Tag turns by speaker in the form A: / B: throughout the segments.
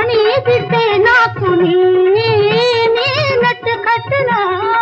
A: वाणी दिसे ना कुणी मी नटखटला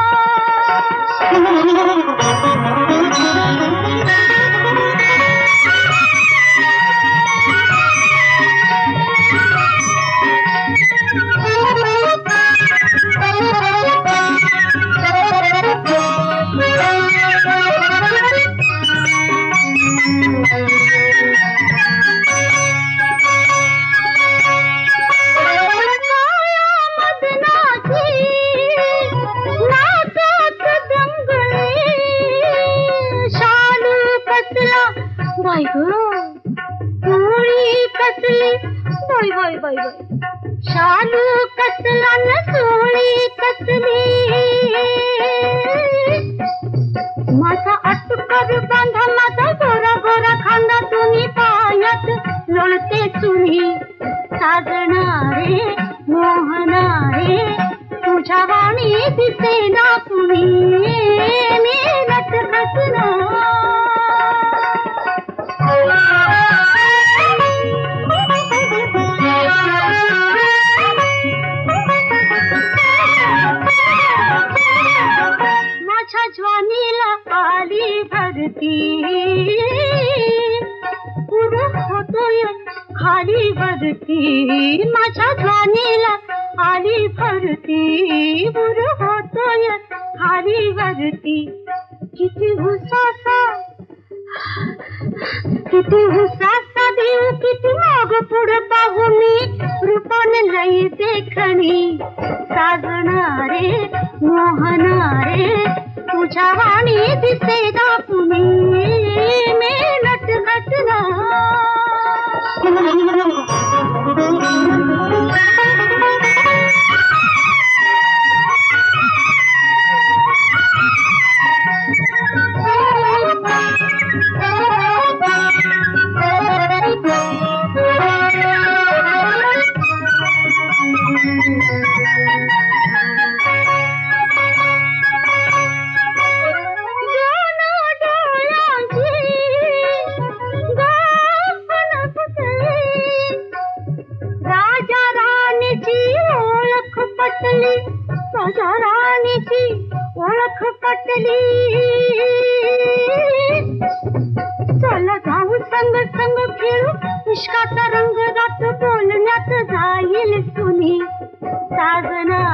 A: बाई ग पोळी कसली बाई बाई बाई बाई शालू कसला न सोळी कसली माझा अटकर बांधा माझा गोरा गोरा खांदा तुम्ही पायात लोळते चुनी साजणारे मोहनारे तुझ्या वाणी दिसे ना कुणी मी नटखटला माझ्या ज्वानीला आली भरती पुरुष होतोय खाली भरती माझ्या ज्वानीला आली भरती पुरुष होतोय खाली भरती किती हुसासा देऊ किती माग पुढे पाहू मी रूपान लई देखणी साजणारे मोहनारे तुझ्या वाणी दिसे ना कुणी मी नटखटला राजा राणीची ओळख पटली चला जाऊ संग संग खेळू इश्काचा रंग रात बोलण्यात जाईल सुनी साजना